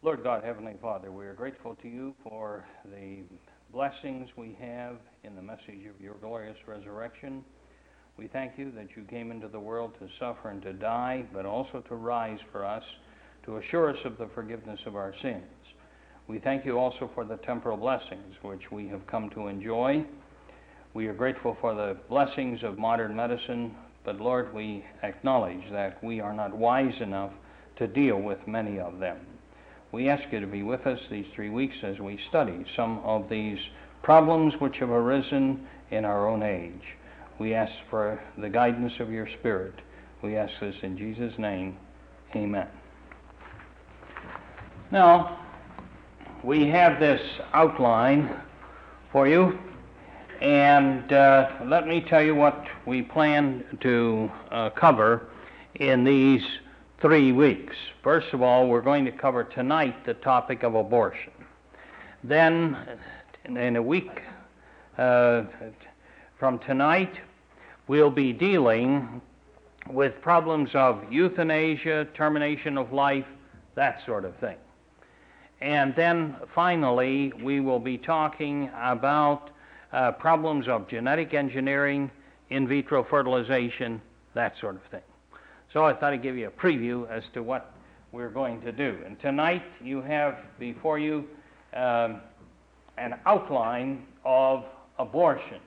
Lord God, Heavenly Father, we are grateful to you for the blessings we have in the message of your glorious resurrection. We thank you that you came into the world to suffer and to die, but also to rise for us, to assure us of the forgiveness of our sins. We thank you also for the temporal blessings which we have come to enjoy. We are grateful for the blessings of modern medicine, but Lord, we acknowledge that we are not wise enough to deal with many of them. We ask you to be with us these 3 weeks as we study some of these problems which have arisen in our own age. We ask for the guidance of your Spirit. We ask this in Jesus' name. Amen. Now, we have this outline for you, and let me tell you what we plan to cover in these 3 weeks. First of all, we're going to cover tonight the topic of abortion. Then, in a week from tonight, we'll be dealing with problems of euthanasia, termination of life, that sort of thing. And then, finally, we will be talking about problems of genetic engineering, in vitro fertilization, that sort of thing. So I thought I'd give you a preview as to what we're going to do. And tonight you have before you an outline of abortion.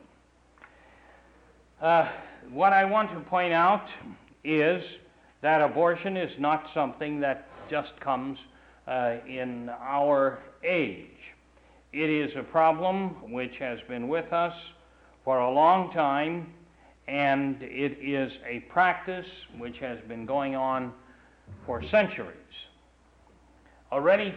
What I want to point out is that abortion is not something that just comes in our age. It is a problem which has been with us for a long time, and it is a practice which has been going on for centuries. Already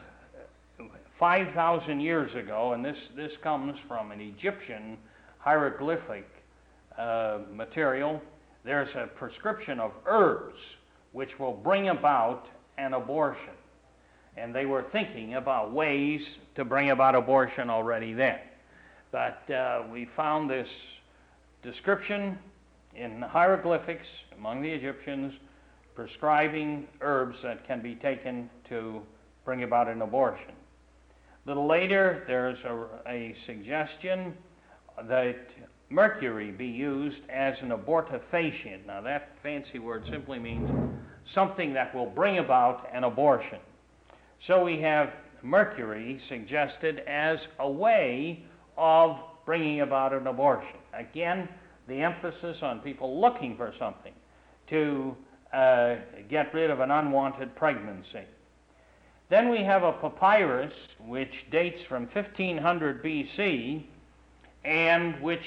5,000 years ago, and this comes from an Egyptian hieroglyphic material, there's a prescription of herbs which will bring about an abortion. And they were thinking about ways to bring about abortion already then. But we found this description in hieroglyphics among the Egyptians prescribing herbs that can be taken to bring about an abortion. A little later, there's a suggestion that mercury be used as an abortifacient. Now that fancy word simply means something that will bring about an abortion. So we have mercury suggested as a way of bringing about an abortion. Again, the emphasis on people looking for something to get rid of an unwanted pregnancy. Then we have a papyrus which dates from 1500 BC and which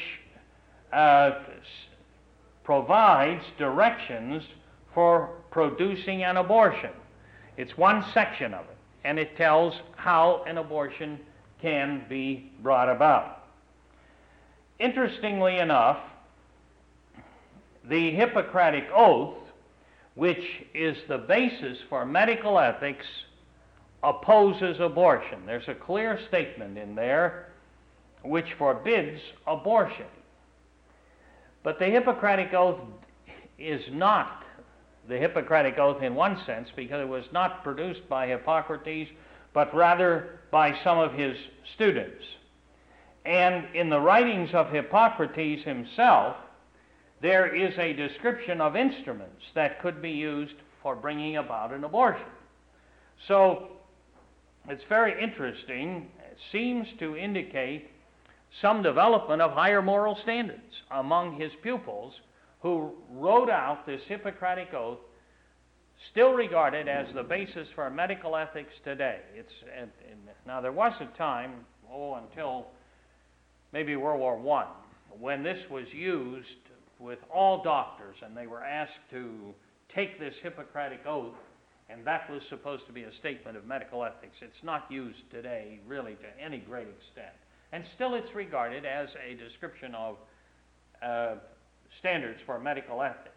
provides directions for producing an abortion. It's one section of it, and it tells how an abortion can be brought about. Interestingly enough, the Hippocratic Oath, which is the basis for medical ethics, opposes abortion. There's a clear statement in there which forbids abortion. But the Hippocratic Oath is not the Hippocratic Oath in one sense, because it was not produced by Hippocrates, but rather by some of his students. And in the writings of Hippocrates himself, there is a description of instruments that could be used for bringing about an abortion. So it's very interesting. It seems to indicate some development of higher moral standards among his pupils who wrote out this Hippocratic Oath, still regarded as the basis for medical ethics today. Now there was a time, until maybe World War I, when this was used with all doctors, and they were asked to take this Hippocratic Oath, and that was supposed to be a statement of medical ethics. It's not used today, really, to any great extent. And still it's regarded as a description of standards for medical ethics.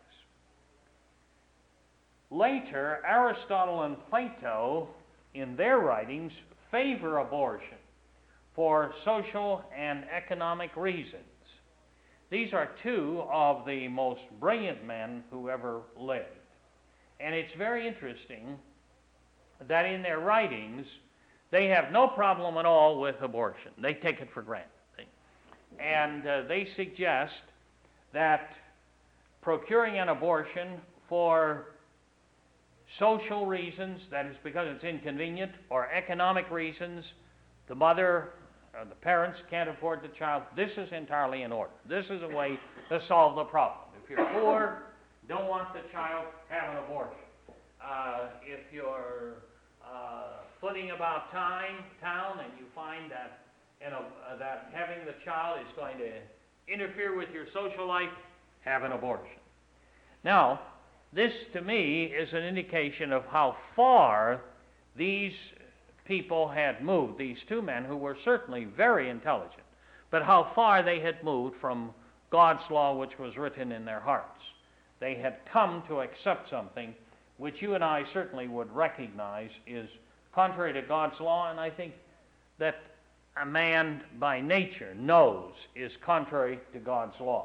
Later, Aristotle and Plato, in their writings, favor abortion for social and economic reasons. These are two of the most brilliant men who ever lived. And it's very interesting that in their writings they have no problem at all with abortion. They take it for granted. And they suggest that procuring an abortion for social reasons, that is because it's inconvenient, or economic reasons, the mother or the parents can't afford the child, this is entirely in order. This is a way to solve the problem. If you're poor, don't want the child, have an abortion. If you're flitting about town and you find that that having the child is going to interfere with your social life, have an abortion. Now, this to me is an indication of how far these people had moved, these two men who were certainly very intelligent, but how far they had moved from God's law which was written in their hearts. They had come to accept something which you and I certainly would recognize is contrary to God's law, and I think that a man by nature knows is contrary to God's law.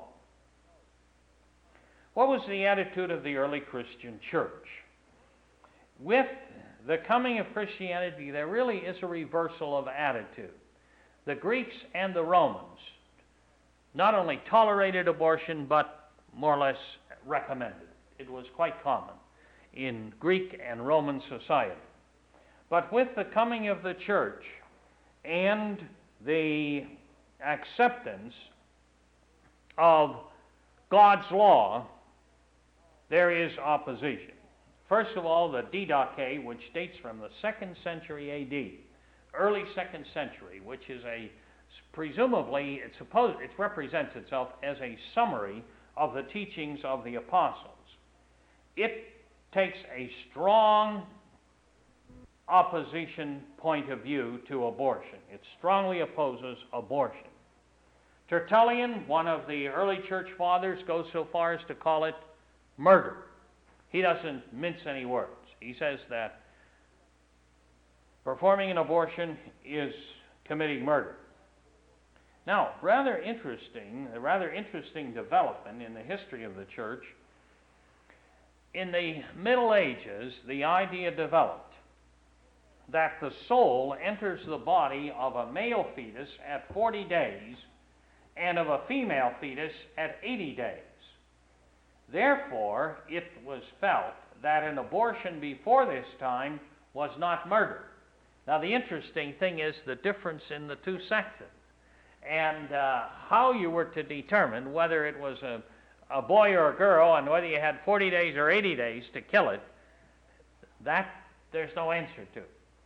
What was the attitude of the early Christian church? With the coming of Christianity, there really is a reversal of attitude. The Greeks and the Romans not only tolerated abortion, but more or less recommended it. It was quite common in Greek and Roman society. But with the coming of the church and the acceptance of God's law, there is opposition. First of all, the Didache, which dates from the 2nd century A.D., early 2nd century, which is presumably, it represents itself as a summary of the teachings of the apostles. It takes a strong opposition point of view to abortion. It strongly opposes abortion. Tertullian, one of the early church fathers, goes so far as to call it murder. He doesn't mince any words. He says that performing an abortion is committing murder. Now, a rather interesting development in the history of the church. In the Middle Ages, the idea developed that the soul enters the body of a male fetus at 40 days and of a female fetus at 80 days. Therefore, it was felt that an abortion before this time was not murder. Now, the interesting thing is the difference in the two sections, and how you were to determine whether it was a boy or a girl and whether you had 40 days or 80 days to kill it, that there's no answer to.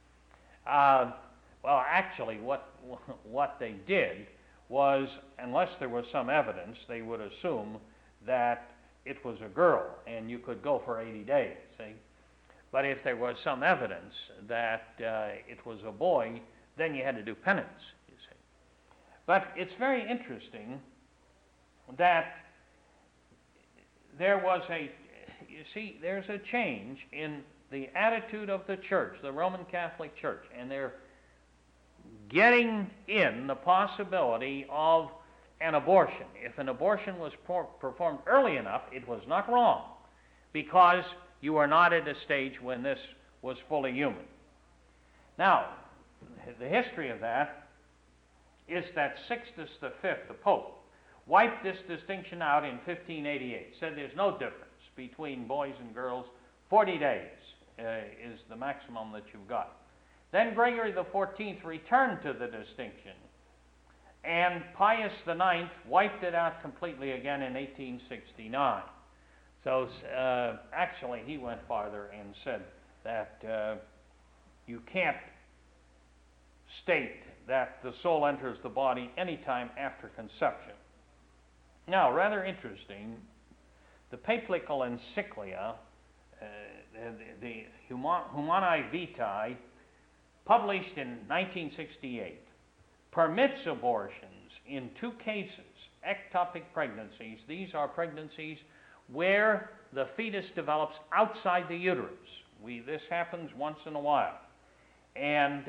Well, actually, what they did was, unless there was some evidence, they would assume that it was a girl, and you could go for 80 days, see? But if there was some evidence that it was a boy, then you had to do penance, you see. But it's very interesting that there's a change in the attitude of the church, the Roman Catholic Church, and they're getting in the possibility of an abortion. If an abortion was performed early enough, it was not wrong, because you were not at a stage when this was fully human. Now, the history of that is that Sixtus V, the Pope, wiped this distinction out in 1588, said there's no difference between boys and girls. 40 days is the maximum that you've got. Then Gregory XIV returned to the distinction, and Pius IX wiped it out completely again in 1869. So actually he went farther and said that you can't state that the soul enters the body anytime after conception. Now, rather interesting, the papal encyclia, the Humanae Vitae, published in 1968, permits abortions in 2 cases, ectopic pregnancies. These are pregnancies where the fetus develops outside the uterus. This happens once in a while. And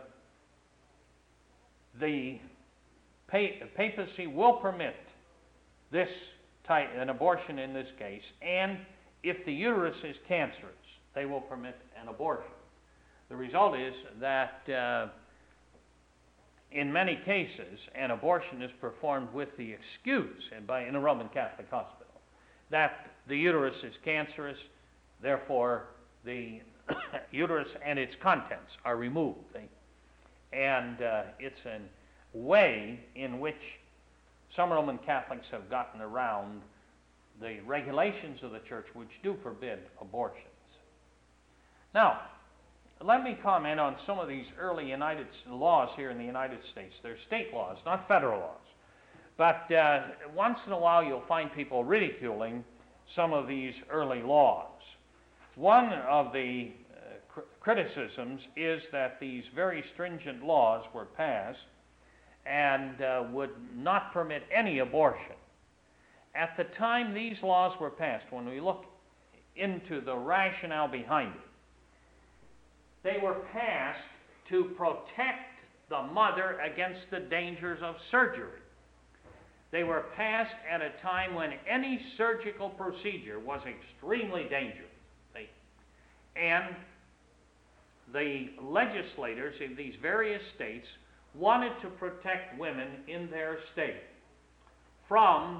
the papacy will permit this type, an abortion in this case, and if the uterus is cancerous, they will permit an abortion. The result is that in many cases, an abortion is performed with the excuse in a Roman Catholic hospital that the uterus is cancerous, therefore the uterus and its contents are removed. And it's a way in which some Roman Catholics have gotten around the regulations of the Church which do forbid abortions. Now, let me comment on some of these early laws here in the United States. They're state laws, not federal laws. But once in a while you'll find people ridiculing some of these early laws. One of the criticisms is that these very stringent laws were passed and would not permit any abortion. At the time these laws were passed, when we look into the rationale behind it, they were passed to protect the mother against the dangers of surgery. They were passed at a time when any surgical procedure was extremely dangerous. And the legislators in these various states wanted to protect women in their state from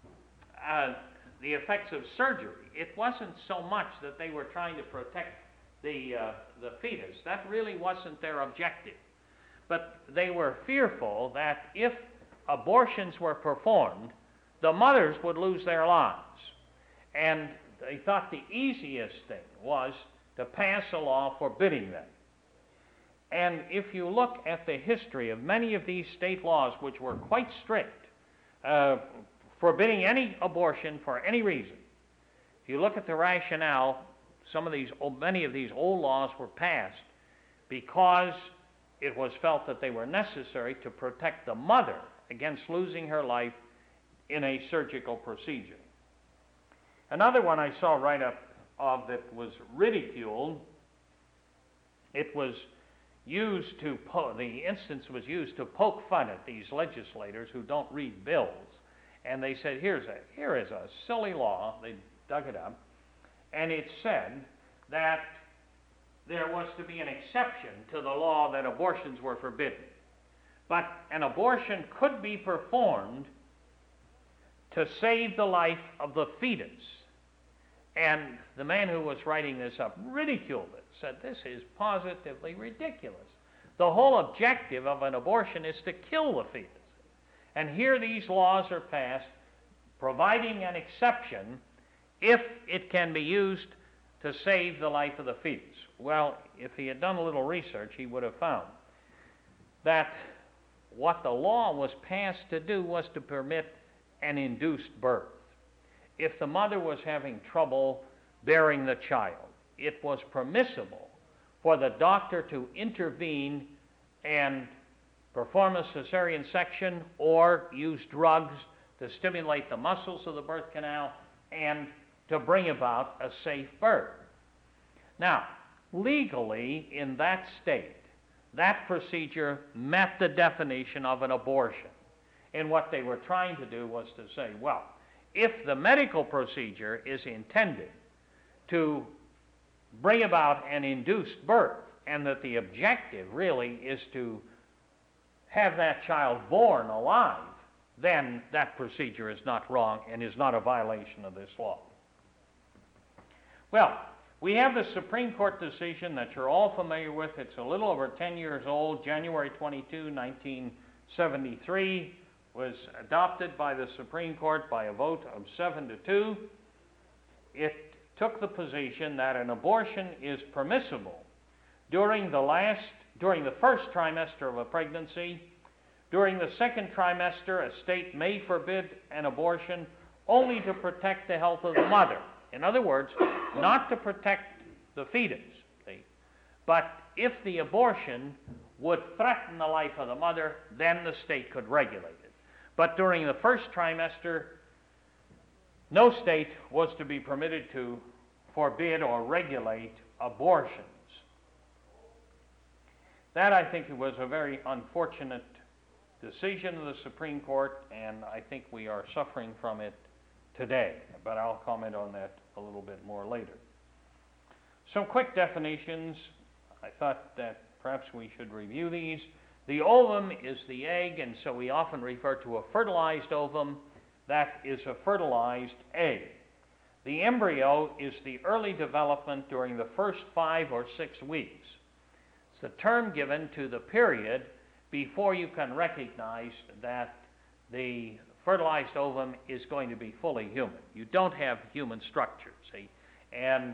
the effects of surgery. It wasn't so much that they were trying to protect the fetus. That really wasn't their objective. But they were fearful that if abortions were performed, the mothers would lose their lives. And they thought the easiest thing was to pass a law forbidding them. And if you look at the history of many of these state laws, which were quite strict, forbidding any abortion for any reason, if you look at the rationale, many of these old laws were passed because it was felt that they were necessary to protect the mother against losing her life in a surgical procedure. Another one I saw right up of that was ridiculed. It was used to the instance was used to poke fun at these legislators who don't read bills, and they said, here is a silly law. They dug it up, and it said that there was to be an exception to the law that abortions were forbidden, but an abortion could be performed to save the life of the fetus. And the man who was writing this up ridiculed it, said this is positively ridiculous. The whole objective of an abortion is to kill the fetus. And here these laws are passed providing an exception if it can be used to save the life of the fetus. Well, if he had done a little research, he would have found that what the law was passed to do was to permit an induced birth. If the mother was having trouble bearing the child, it was permissible for the doctor to intervene and perform a cesarean section or use drugs to stimulate the muscles of the birth canal and to bring about a safe birth. Now, legally in that state, that procedure met the definition of an abortion. And what they were trying to do was to say, well, if the medical procedure is intended to bring about an induced birth, and that the objective really is to have that child born alive, then that procedure is not wrong and is not a violation of this law. Well, we have the Supreme Court decision that you're all familiar with. It's a little over 10 years old, January 22, 1973. Was adopted by the Supreme Court by a vote of 7-2. It took the position that an abortion is permissible during the first trimester of a pregnancy. During the second trimester, a state may forbid an abortion only to protect the health of the mother. In other words, not to protect the fetus, but if the abortion would threaten the life of the mother, then the state could regulate it. But during the first trimester, no state was to be permitted to forbid or regulate abortions. That, I think, was a very unfortunate decision of the Supreme Court, and I think we are suffering from it today. But I'll comment on that a little bit more later. Some quick definitions. I thought that perhaps we should review these. The ovum is the egg, and so we often refer to a fertilized ovum. That is a fertilized egg. The embryo is the early development during the first 5 or 6 weeks. It's the term given to the period before you can recognize that the fertilized ovum is going to be fully human. You don't have human structure, see, and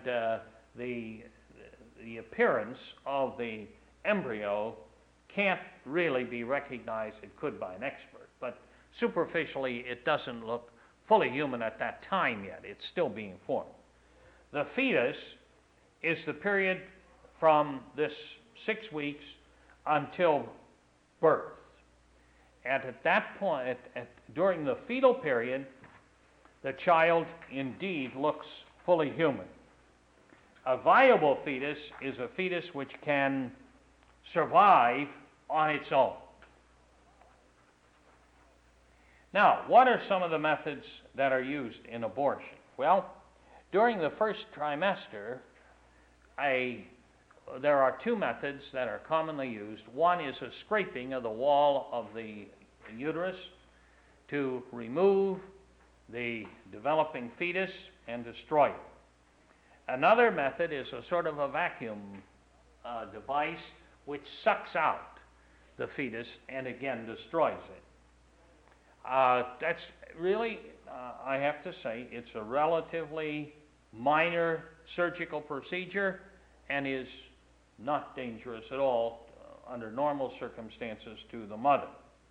the appearance of the embryo can't really be recognized. It could by an expert, but superficially it doesn't look fully human at that time yet. It's still being formed. The fetus is the period from this 6 weeks until birth. And at that point, during the fetal period, the child indeed looks fully human. A viable fetus is a fetus which can survive on its own. Now, what are some of the methods that are used in abortion? Well, during the first trimester, there are 2 methods that are commonly used. One is a scraping of the wall of the uterus to remove the developing fetus and destroy it. Another method is a sort of a vacuum device which sucks out the fetus and again destroys it. That's really, I have to say, it's a relatively minor surgical procedure and is not dangerous at all under normal circumstances to the mother.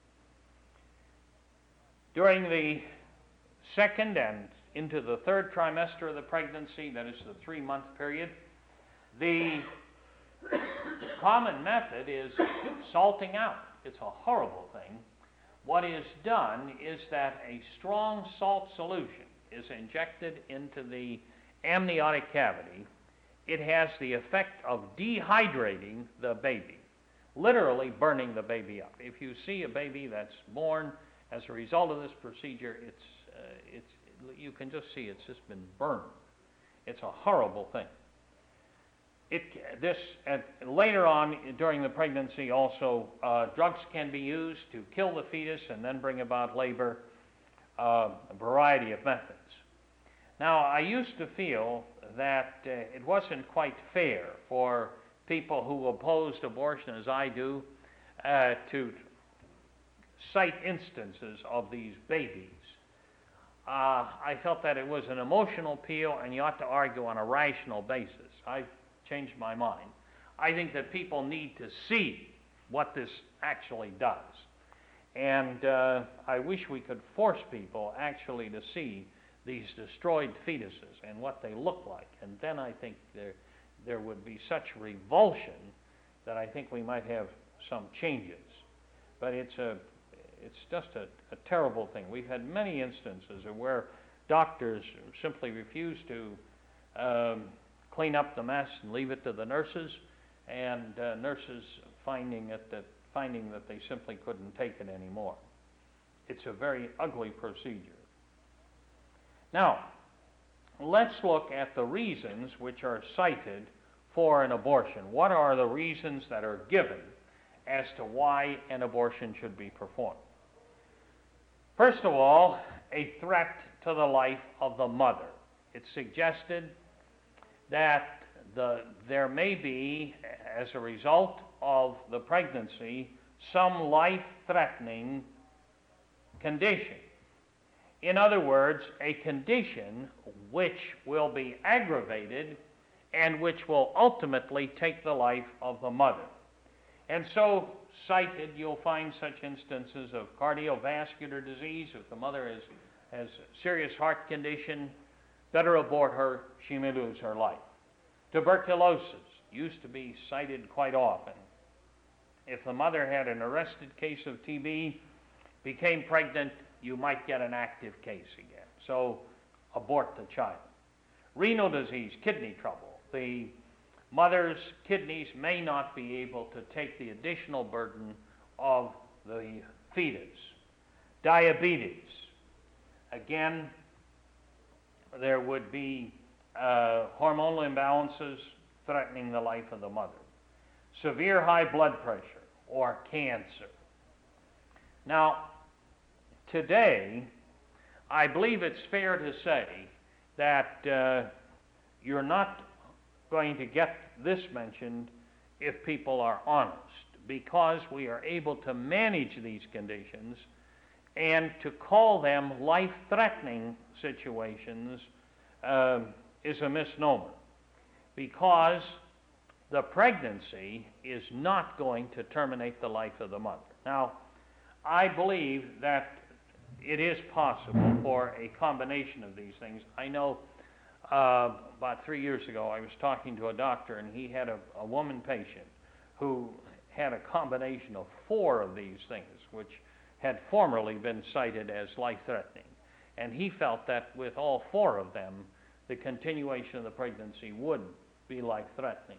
During the second and into the 3rd trimester of the pregnancy, that is the 3-month period, the common method is salting out. It's a horrible thing. What is done is that a strong salt solution is injected into the amniotic cavity. It has the effect of dehydrating the baby, literally burning the baby up. If you see a baby that's born as a result of this procedure, you can just see it's just been burned. It's a horrible thing. Later on during the pregnancy also, drugs can be used to kill the fetus and then bring about labor, a variety of methods. Now, I used to feel that it wasn't quite fair for people who opposed abortion as I do to cite instances of these babies. I felt that it was an emotional appeal and you ought to argue on a rational basis. I've changed my mind. I think that people need to see what this actually does. And I wish we could force people actually to see these destroyed fetuses and what they look like. And then I think there would be such revulsion that I think we might have some changes. But it's just a terrible thing. We've had many instances of where doctors simply refuse to clean up the mess and leave it to the nurses, and nurses finding that they simply couldn't take it anymore. It's a very ugly procedure. Now, let's look at the reasons which are cited for an abortion. What are the reasons that are given as to why an abortion should be performed? First of all, a threat to the life of the mother. It's suggested that there may be, as a result of the pregnancy, some life-threatening condition. In other words, a condition which will be aggravated and which will ultimately take the life of the mother. And so cited, you'll find such instances of cardiovascular disease. If the mother has a serious heart condition, better abort her, she may lose her life. Tuberculosis used to be cited quite often. If the mother had an arrested case of TB, became pregnant, you might get an active case again. So abort the child. Renal disease, kidney trouble. The mother's kidneys may not be able to take the additional burden of the fetus. Diabetes. Again, there would be hormonal imbalances threatening the life of the mother. severe high blood pressure, or cancer. Now, today, I believe it's fair to say that you're not going to get this mentioned if people are honest, because we are able to manage these conditions, and to call them life-threatening situations is a misnomer, because the pregnancy is not going to terminate the life of the mother. Now, I believe that it is possible for a combination of these things. I know about 3 years ago I was talking to a doctor, and he had a woman patient who had a combination of 4 of these things, which had formerly been cited as life-threatening. And he felt that with all 4 of them, the continuation of the pregnancy would be life-threatening.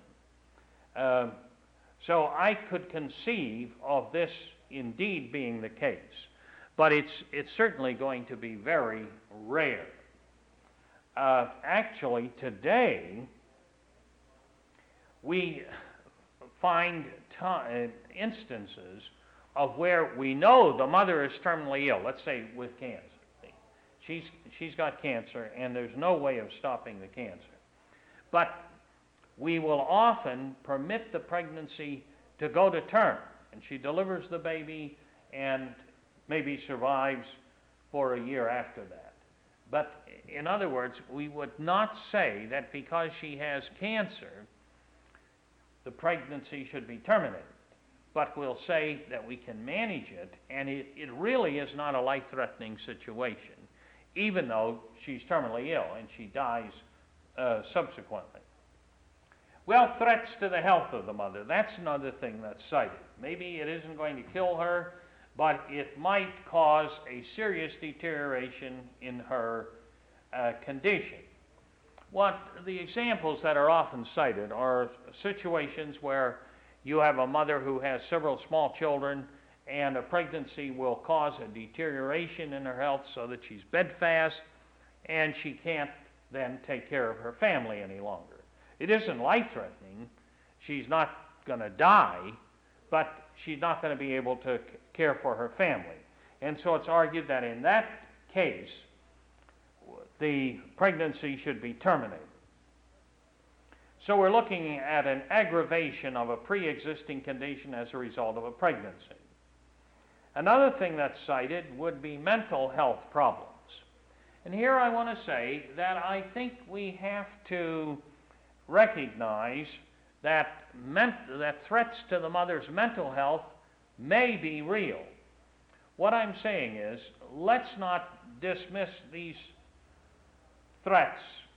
So I could conceive of this indeed being the case, but it's certainly going to be very rare. Actually, today, we find instances of where we know the mother is terminally ill, let's say with cancer. She's got cancer, and there's no way of stopping the cancer. But we will often permit the pregnancy to go to term, and she delivers the baby and maybe survives for a year after that. But in other words, we would not say that because she has cancer, the pregnancy should be terminated. But we'll say that we can manage it, and it really is not a life-threatening situation, even though she's terminally ill and she dies subsequently. Well, threats to the health of the mother, that's another thing that's cited. Maybe it isn't going to kill her, but it might cause a serious deterioration in her condition. What the examples that are often cited are situations where you have a mother who has several small children, and a pregnancy will cause a deterioration in her health so that she's bedfast, and she can't then take care of her family any longer. It isn't life-threatening. She's not going to die, but she's not going to be able to care for her family. And so it's argued that in that case, the pregnancy should be terminated. So we're looking at an aggravation of a pre-existing condition as a result of a pregnancy. Another thing that's cited would be mental health problems. And here I want to say that I think we have to recognize that threats to the mother's mental health may be real. What I'm saying is, let's not dismiss these threats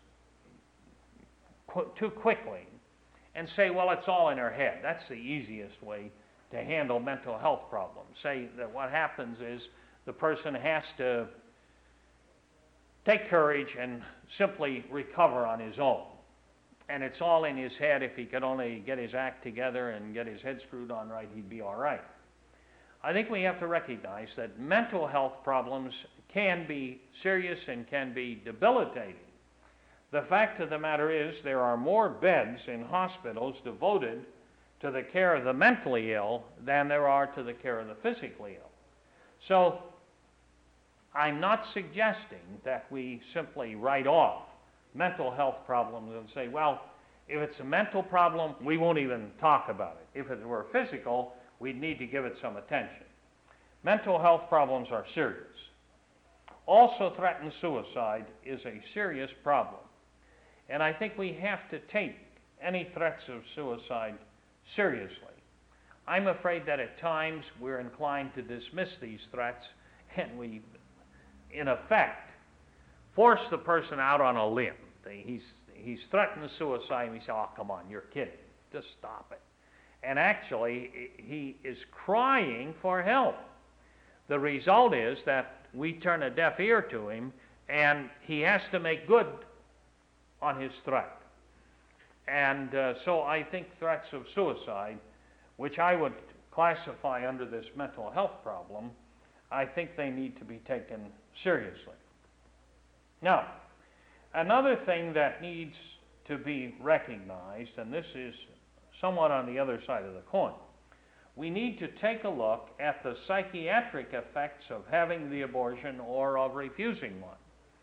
too quickly and say, well, it's all in her head. That's the easiest way to handle mental health problems. Say that what happens is the person has to take courage and simply recover on his own. And it's all in his head. If he could only get his act together and get his head screwed on right, he'd be all right. I think we have to recognize that mental health problems can be serious and can be debilitating. The fact of the matter is there are more beds in hospitals devoted to the care of the mentally ill than there are to the care of the physically ill. So I'm not suggesting that we simply write off mental health problems and say, well, if it's a mental problem, we won't even talk about it. If it were physical, we'd need to give it some attention. Mental health problems are serious. Also, threatened suicide is a serious problem. And I think we have to take any threats of suicide seriously. I'm afraid that at times we're inclined to dismiss these threats, and we, in effect, force the person out on a limb. He's threatened suicide, and we say, oh, come on, you're kidding. Just stop it. And actually, he is crying for help. The result is that we turn a deaf ear to him, and he has to make good on his threat. And so I think threats of suicide, which I would classify under this mental health problem, I think they need to be taken seriously. Now, another thing that needs to be recognized, and this is somewhat on the other side of the coin. We need to take a look at the psychiatric effects of having the abortion or of refusing one.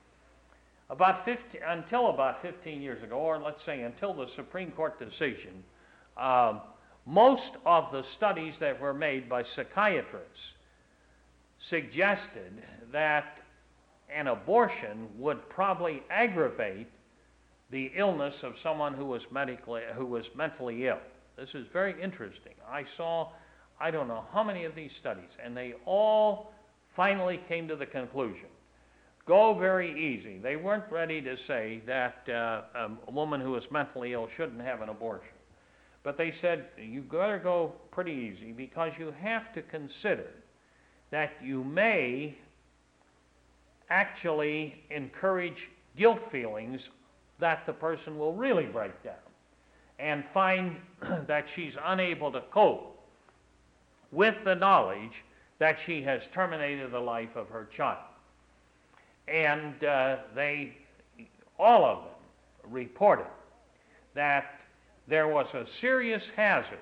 Until about 15 years ago, or let's say until the Supreme Court decision, most of the studies that were made by psychiatrists suggested that an abortion would probably aggravate the illness of someone who was mentally ill. This is very interesting. I saw, I don't know how many of these studies, and they all finally came to the conclusion. Go very easy. They weren't ready to say that a woman who is mentally ill shouldn't have an abortion. But they said, you better go pretty easy, because you have to consider that you may actually encourage guilt feelings that the person will really break down and find that she's unable to cope with the knowledge that she has terminated the life of her child. And all of them reported that there was a serious hazard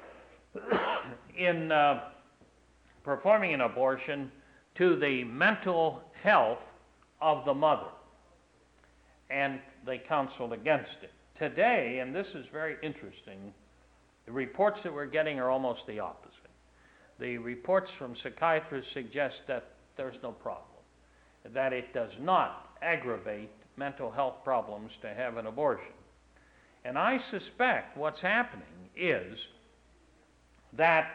in performing an abortion to the mental health of the mother, and they counseled against it. Today, and this is very interesting, the reports that we're getting are almost the opposite. The reports from psychiatrists suggest that there's no problem, that it does not aggravate mental health problems to have an abortion. And I suspect what's happening is that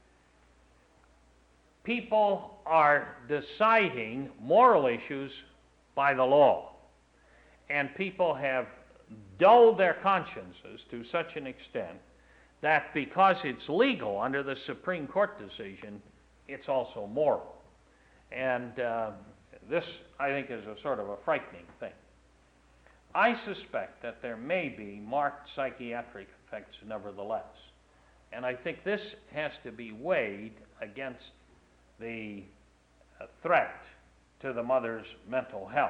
people are deciding moral issues by the law, and people have dulled their consciences to such an extent that because it's legal under the Supreme Court decision, it's also moral. And this, I think, is a sort of a frightening thing. I suspect that there may be marked psychiatric effects nevertheless, and I think this has to be weighed against the threat to the mother's mental health.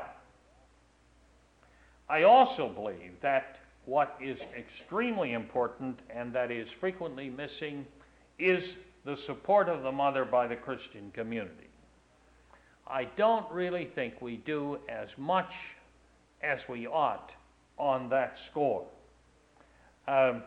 I also believe that what is extremely important and that is frequently missing is the support of the mother by the Christian community. I don't really think we do as much as we ought on that score. I'm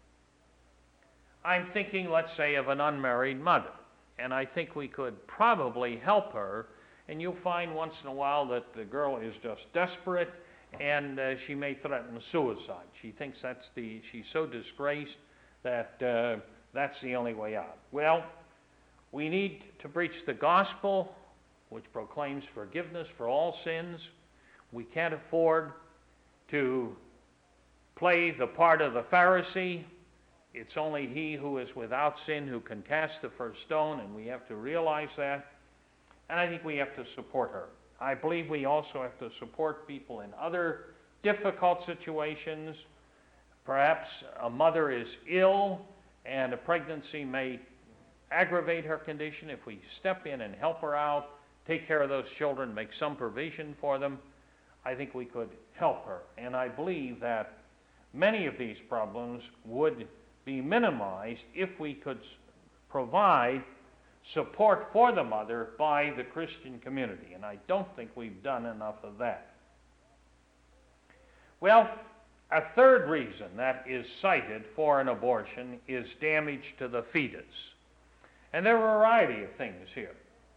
thinking, let's say, of an unmarried mother, and I think we could probably help her, and you'll find once in a while that the girl is just desperate, and she may threaten suicide. She thinks she's so disgraced that that's the only way out. Well, we need to preach the gospel, which proclaims forgiveness for all sins. We can't afford to play the part of the Pharisee. It's only he who is without sin who can cast the first stone, and we have to realize that. And I think we have to support her. I believe we also have to support people in other difficult situations. Perhaps a mother is ill and a pregnancy may aggravate her condition. If we step in and help her out, take care of those children, make some provision for them, I think we could help her. And I believe that many of these problems would be minimized if we could provide support for the mother by the Christian community, and I don't think we've done enough of that. Well, a third reason that is cited for an abortion is damage to the fetus. And there are a variety of things here.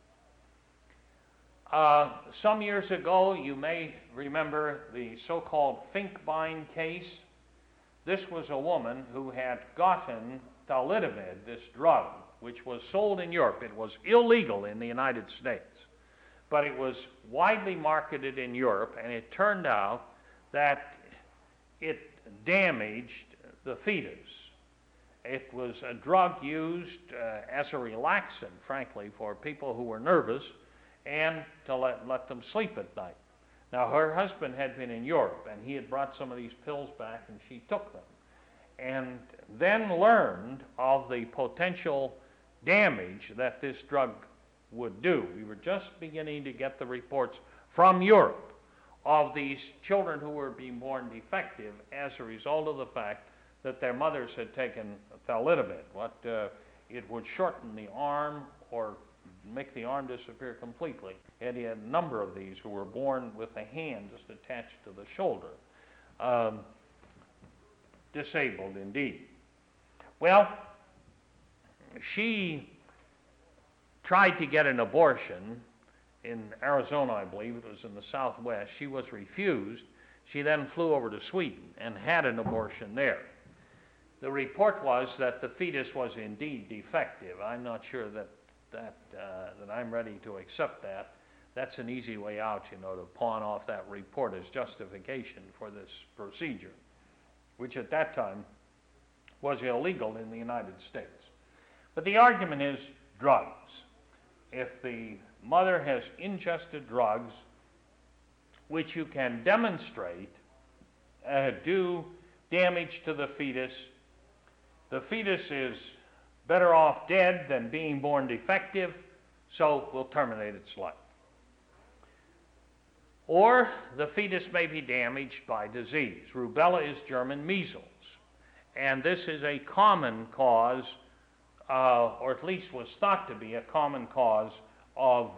Some years ago, you may remember the so-called Finkbein case. This was a woman who had gotten thalidomide, this drug, which was sold in Europe. It was illegal in the United States, but it was widely marketed in Europe, and it turned out that it damaged the fetus. It was a drug used as a relaxant, frankly, for people who were nervous and to let them sleep at night. Now, her husband had been in Europe, and he had brought some of these pills back, and she took them, and then learned of the potential damage that this drug would do. We were just beginning to get the reports from Europe of these children who were being born defective as a result of the fact that their mothers had taken thalidomide. It would shorten the arm or make the arm disappear completely. And he had a number of these who were born with the hand just attached to the shoulder. Disabled indeed. Well, she tried to get an abortion in Arizona, I believe. It was in the Southwest. She was refused. She then flew over to Sweden and had an abortion there. The report was that the fetus was indeed defective. I'm not sure that I'm ready to accept that. That's an easy way out, to pawn off that report as justification for this procedure, which at that time was illegal in the United States. But the argument is drugs. If the mother has ingested drugs which you can demonstrate do damage to the fetus is better off dead than being born defective, so we'll terminate its life. Or the fetus may be damaged by disease. Rubella is German measles, and this is a common cause, or at least was thought to be a common cause of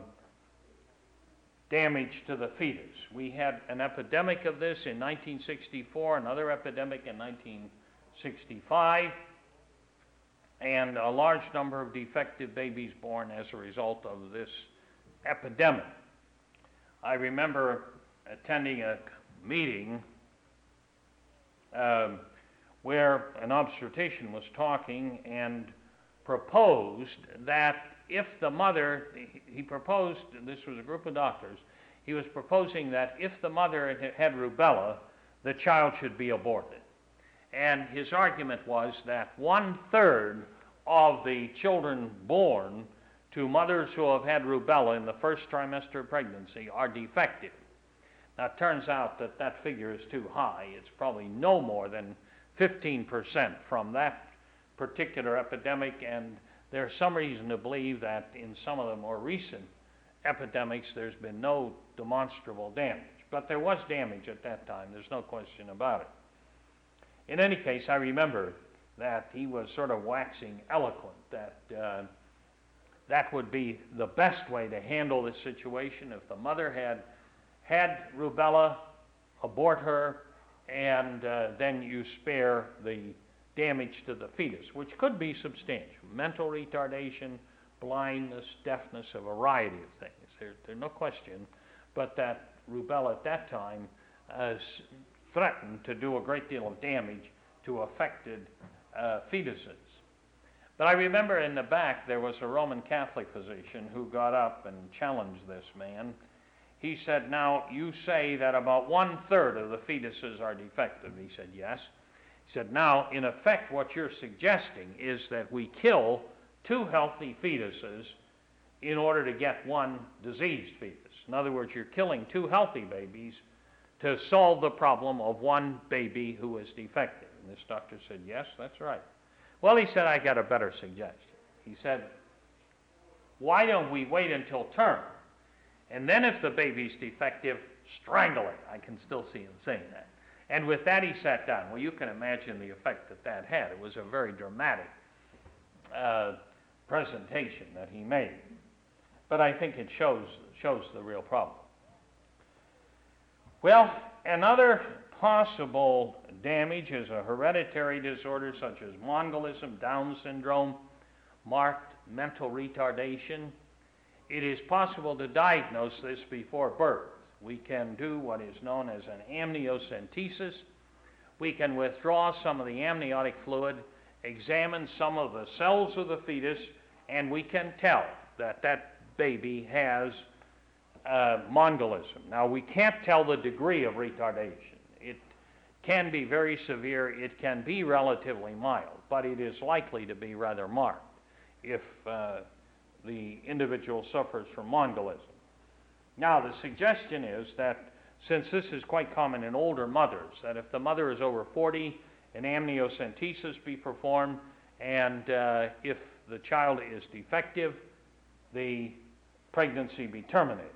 damage to the fetus. We had an epidemic of this in 1964, another epidemic in 1965, and a large number of defective babies born as a result of this epidemic. I remember attending a meeting where an obstetrician was talking and proposed that if the mother, he proposed, this was a group of doctors, he was proposing that if the mother had rubella, the child should be aborted. And his argument was that 1/3 of the children born to mothers who have had rubella in the first trimester of pregnancy are defective. Now, it turns out that that figure is too high. It's probably no more than 15% from that particular epidemic, and there's some reason to believe that in some of the more recent epidemics there's been no demonstrable damage. But there was damage at that time, there's no question about it. In any case, I remember that he was sort of waxing eloquent that that would be the best way to handle this situation. If the mother had rubella, abort her, and then you spare the damage to the fetus, which could be substantial. Mental retardation, blindness, deafness, a variety of things. There's no question, but that rubella at that time threatened to do a great deal of damage to affected fetuses. But I remember in the back there was a Roman Catholic physician who got up and challenged this man. He said, now, you say that about 1/3 of the fetuses are defective. He said, yes. He said, now, in effect, what you're suggesting is that we kill 2 healthy fetuses in order to get 1 diseased fetus. In other words, you're killing 2 healthy babies to solve the problem of 1 baby who is defective. And this doctor said, yes, that's right. Well, he said, I got a better suggestion. He said, why don't we wait until term? And then if the baby's defective, strangle it. I can still see him saying that. And with that, he sat down. Well, you can imagine the effect that that had. It was a very dramatic presentation that he made. But I think it shows the real problem. Well, another possible damage is a hereditary disorder such as Mongolism, Down syndrome, marked mental retardation. It is possible to diagnose this before birth. We can do what is known as an amniocentesis. We can withdraw some of the amniotic fluid, examine some of the cells of the fetus, and we can tell that that baby has Mongolism. Now, we can't tell the degree of retardation. It can be very severe. It can be relatively mild, but it is likely to be rather marked if the individual suffers from Mongolism. Now, the suggestion is that since this is quite common in older mothers, that if the mother is over 40, an amniocentesis be performed, and if the child is defective, the pregnancy be terminated.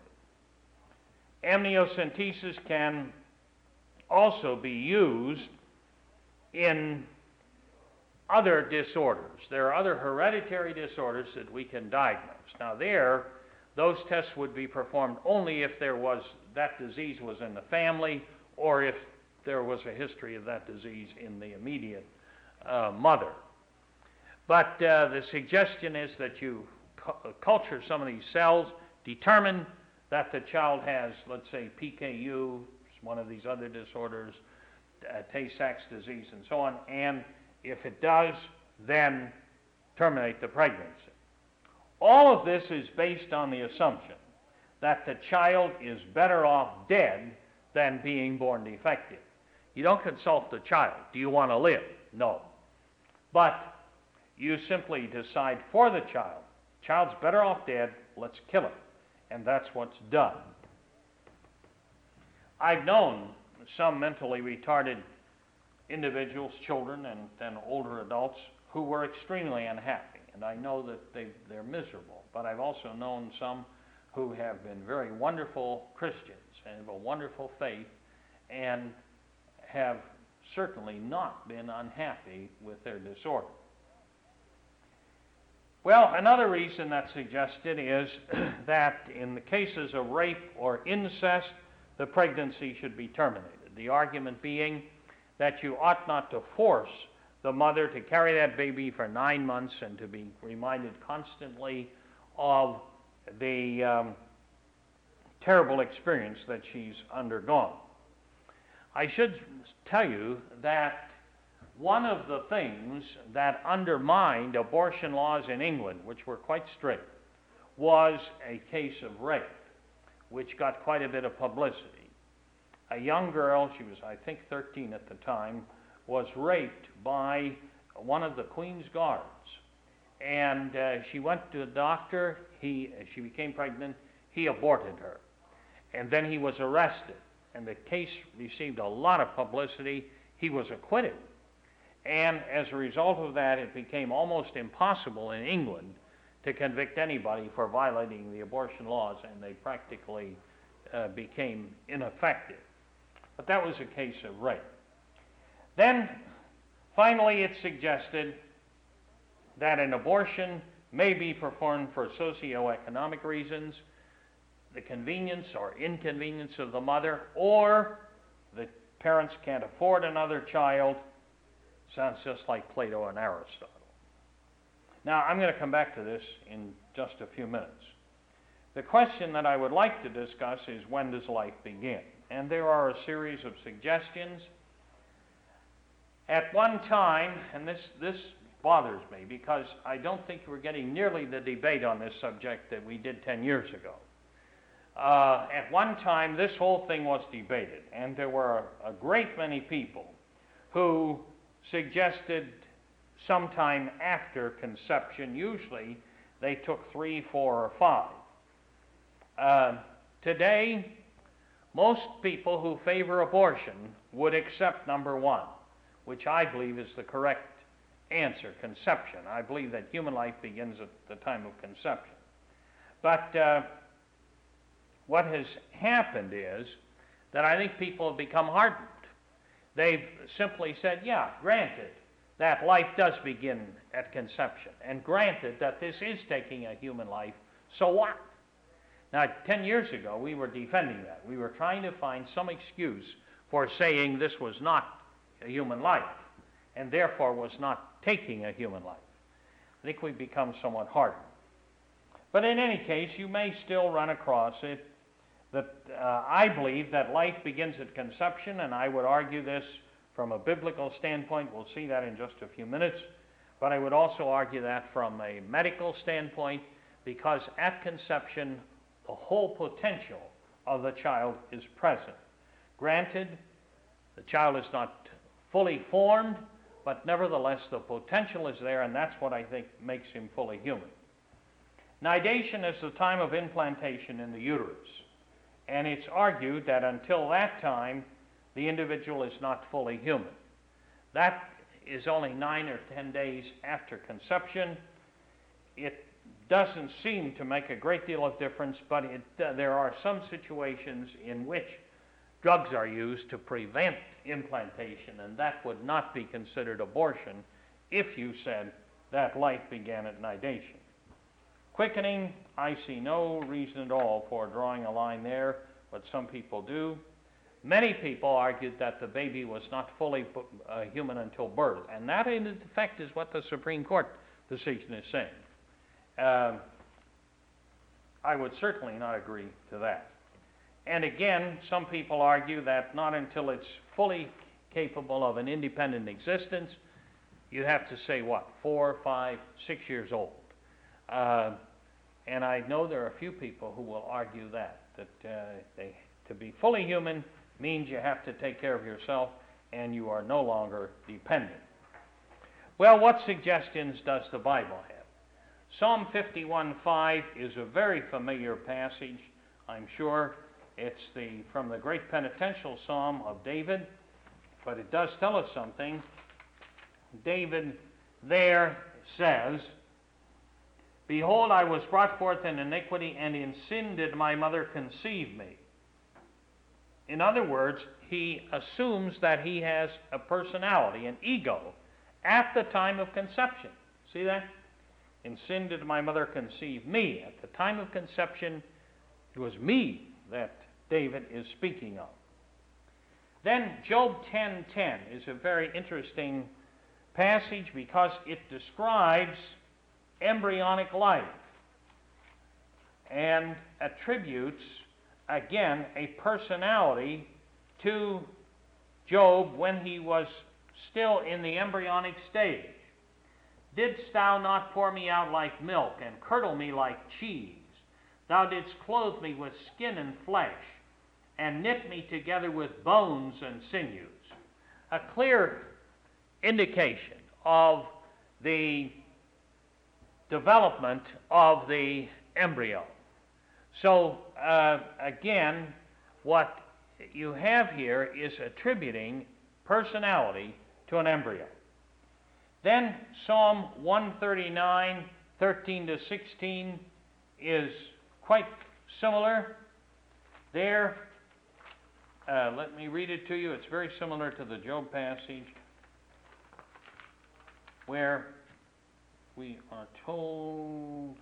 Amniocentesis can also be used in other disorders. There are other hereditary disorders that we can diagnose. Now those tests would be performed only if that disease was in the family, or if there was a history of that disease in the immediate mother. But the suggestion is that you culture some of these cells, determine that the child has, let's say, PKU, one of these other disorders, Tay-Sachs disease, and so on, and if it does, then terminate the pregnancy. All of this is based on the assumption that the child is better off dead than being born defective. You don't consult the child. Do you want to live? No. But you simply decide for the child. Child's better off dead, let's kill him. And that's what's done. I've known some mentally retarded individuals, children and older adults, who were extremely unhappy. And I know that they're miserable. But I've also known some who have been very wonderful Christians and have a wonderful faith and have certainly not been unhappy with their disorder. Well, another reason that's suggested is that in the cases of rape or incest, the pregnancy should be terminated. The argument being that you ought not to force the mother to carry that baby for 9 months and to be reminded constantly of the terrible experience that she's undergone. I should tell you that one of the things that undermined abortion laws in England, which were quite strict, was a case of rape, which got quite a bit of publicity. A young girl, she was I think 13 at the time, was raped by one of the Queen's Guards. And she went to the doctor, she became pregnant, he aborted her. And then he was arrested. And the case received a lot of publicity. He was acquitted. And as a result of that, it became almost impossible in England to convict anybody for violating the abortion laws, and they practically became ineffective. But that was a case of rape. Then, finally, it's suggested that an abortion may be performed for socioeconomic reasons, the convenience or inconvenience of the mother, or the parents can't afford another child. Sounds just like Plato and Aristotle. Now, I'm going to come back to this in just a few minutes. The question that I would like to discuss is, when does life begin? And there are a series of suggestions. At one time, and this bothers me because I don't think we're getting nearly the debate on this subject that we did 10 years ago. At one time, this whole thing was debated, and there were a great many people who suggested sometime after conception. Usually they took 3, 4, or 5. Today, most people who favor abortion would accept number 1, which I believe is the correct answer, conception. I believe that human life begins at the time of conception. But what has happened is that I think people have become hardened. They've simply said, yeah, granted that life does begin at conception, and granted that this is taking a human life, so what? Now, 10 years ago, we were defending that. We were trying to find some excuse for saying this was not a human life, and therefore was not taking a human life. I think we've become somewhat hardened. But in any case, you may still run across it that I believe that life begins at conception, and I would argue this from a biblical standpoint. We'll see that in just a few minutes. But I would also argue that from a medical standpoint, because at conception, the whole potential of the child is present. Granted, the child is not fully formed, but nevertheless the potential is there, and that's what I think makes him fully human. Nidation is the time of implantation in the uterus, and it's argued that until that time, the individual is not fully human. That is only 9 or 10 days after conception. It doesn't seem to make a great deal of difference, but there are some situations in which drugs are used to prevent implantation, and that would not be considered abortion if you said that life began at nidation. Quickening, I see no reason at all for drawing a line there, but some people do. Many people argued that the baby was not fully human until birth, and that in effect is what the Supreme Court decision is saying. I would certainly not agree to that. And again, some people argue that not until it's fully capable of an independent existence, you have to say, 4, 5, 6 years old. And I know there are a few people who will argue that to be fully human means you have to take care of yourself and you are no longer dependent. Well, what suggestions does the Bible have? Psalm 51:5 is a very familiar passage, I'm sure. It's from the great penitential psalm of David, but it does tell us something. David there says, "Behold, I was brought forth in iniquity, and in sin did my mother conceive me." In other words, he assumes that he has a personality, an ego, at the time of conception. See that? In sin did my mother conceive me. At the time of conception, it was me that David is speaking of. Then Job 10:10 is a very interesting passage because it describes embryonic life and attributes, again, a personality to Job when he was still in the embryonic stage. "Didst thou not pour me out like milk, and curdle me like cheese? Thou didst clothe me with skin and flesh, and knit me together with bones and sinews." A clear indication of the development of the embryo. So, again, what you have here is attributing personality to an embryo. Then Psalm 139, 13 to 16 is quite similar. There, let me read it to you. It's very similar to the Job passage, where we are told,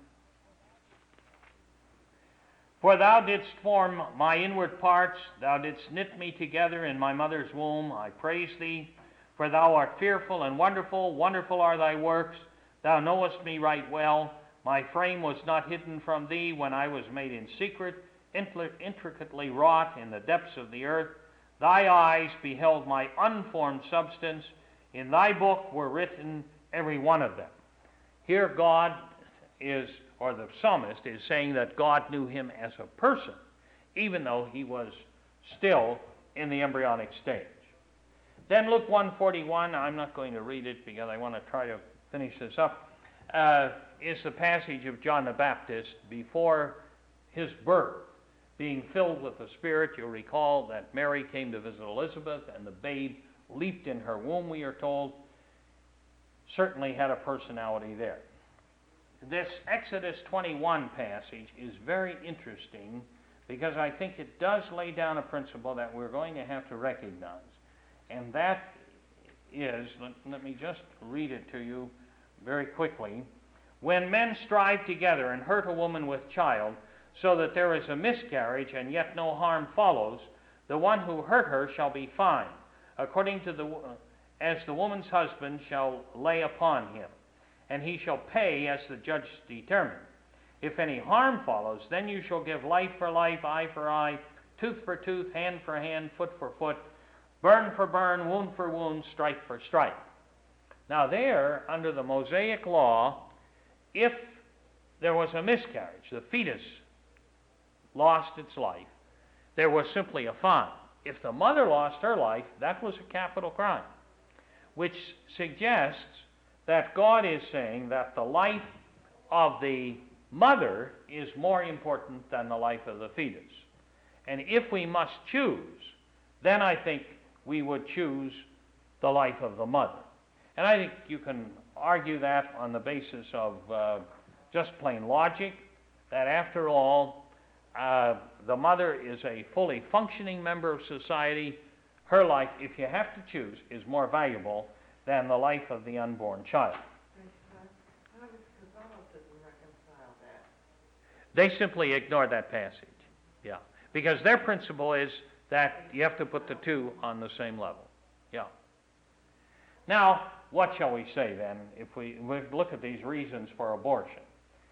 "For thou didst form my inward parts, thou didst knit me together in my mother's womb. I praise thee, for thou art fearful and wonderful. Wonderful are thy works. Thou knowest me right well. My frame was not hidden from thee when I was made in secret, intricately wrought in the depths of the earth. Thy eyes beheld my unformed substance. In thy book were written every one of them." Here God is, or the psalmist is saying that God knew him as a person, even though he was still in the embryonic stage. Then Luke 1:41, I'm not going to read it because I want to try to finish this up, is the passage of John the Baptist before his birth, being filled with the Spirit. You'll recall that Mary came to visit Elizabeth, and the babe leaped in her womb, we are told. Certainly had a personality there. This Exodus 21 passage is very interesting because I think it does lay down a principle that we're going to have to recognize. And that is, let me just read it to you very quickly. "When men strive together and hurt a woman with child, so that there is a miscarriage and yet no harm follows, the one who hurt her shall be fined, according to as the woman's husband shall lay upon him, and he shall pay as the judge determined. If any harm follows, then you shall give life for life, eye for eye, tooth for tooth, hand for hand, foot for foot, burn for burn, wound for wound, stripe for stripe." Now there, under the Mosaic law, if there was a miscarriage, the fetus lost its life, there was simply a fine. If the mother lost her life, that was a capital crime, which suggests that God is saying that the life of the mother is more important than the life of the fetus. And if we must choose, then I think we would choose the life of the mother. And I think you can argue that on the basis of just plain logic, that after all, the mother is a fully functioning member of society. her life, if you have to choose, is more valuable than the life of the unborn child. How does Catholicism reconcile that? They simply ignore that passage. Yeah. Because their principle is that you have to put the two on the same level. Yeah. Now, what shall we say then if we look at these reasons for abortion?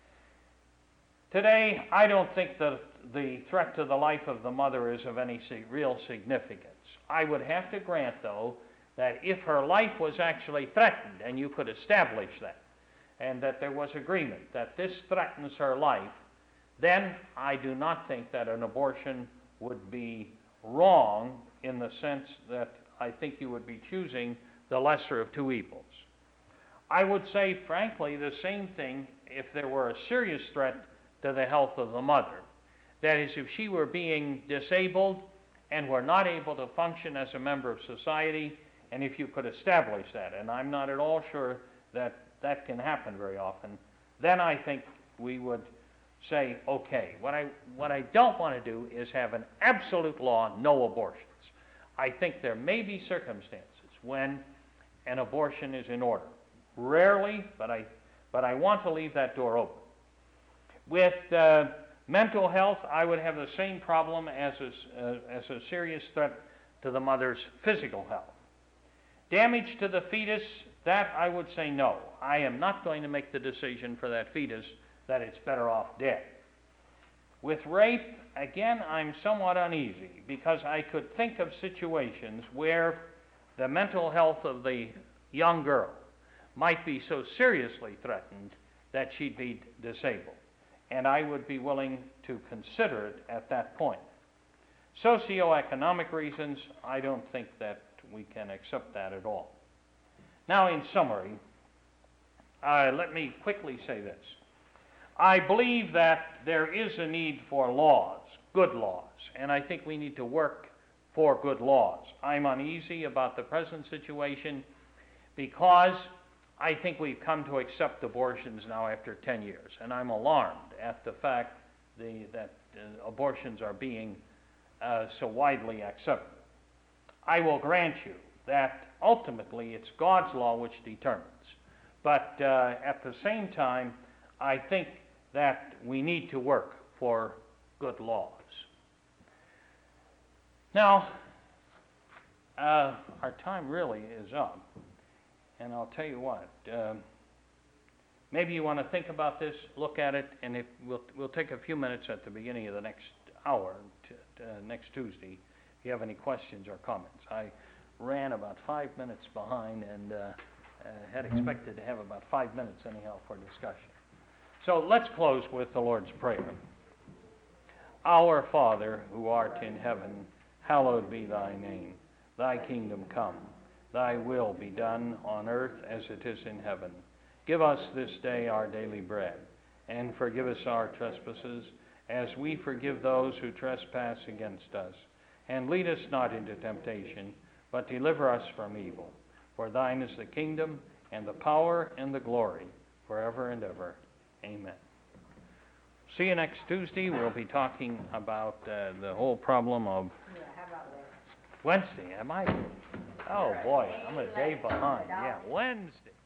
Today, I don't think that the threat to the life of the mother is of any real significance. I would have to grant, though, that if her life was actually threatened, and you could establish that, and that there was agreement that this threatens her life, then I do not think that an abortion would be wrong in the sense that I think you would be choosing the lesser of two evils. I would say, frankly, the same thing if there were a serious threat to the health of the mother. That is, if she were being disabled and were not able to function as a member of society, and if you could establish that, and I'm not at all sure that that can happen very often, then I think we would say, okay. What I don't want to do is have an absolute law, no abortions. I think there may be circumstances when an abortion is in order. Rarely, but I want to leave that door open. With mental health, I would have the same problem as a serious threat to the mother's physical health. Damage to the fetus, that I would say no. I am not going to make the decision for that fetus that it's better off dead. With rape, again, I'm somewhat uneasy because I could think of situations where the mental health of the young girl might be so seriously threatened that she'd be disabled. And I would be willing to consider it at that point. Socioeconomic reasons, I don't think that we can accept that at all. Now, in summary, let me quickly say this. I believe that there is a need for laws, good laws, and I think we need to work for good laws. I'm uneasy about the present situation because I think we've come to accept abortions now after 10 years, and I'm alarmed at the fact that abortions are being so widely accepted. I will grant you that ultimately it's God's law which determines, but at the same time, I think that we need to work for good laws. Now, our time really is up. And I'll tell you what, maybe you want to think about this, look at it, and we'll take a few minutes at the beginning of the next hour, next Tuesday, if you have any questions or comments. I ran about 5 minutes behind and had expected to have about 5 minutes anyhow for discussion. So let's close with the Lord's Prayer. Our Father, who art in heaven, hallowed be thy name. Thy kingdom come. Thy will be done on earth as it is in heaven. Give us this day our daily bread, and forgive us our trespasses, as we forgive those who trespass against us. And lead us not into temptation, but deliver us from evil. For thine is the kingdom, and the power, and the glory, forever and ever. Amen. See you next Tuesday. We'll be talking about the whole problem of... Yeah, how about Wednesday, am I? Oh boy, I'm a day behind. Yeah, Wednesday.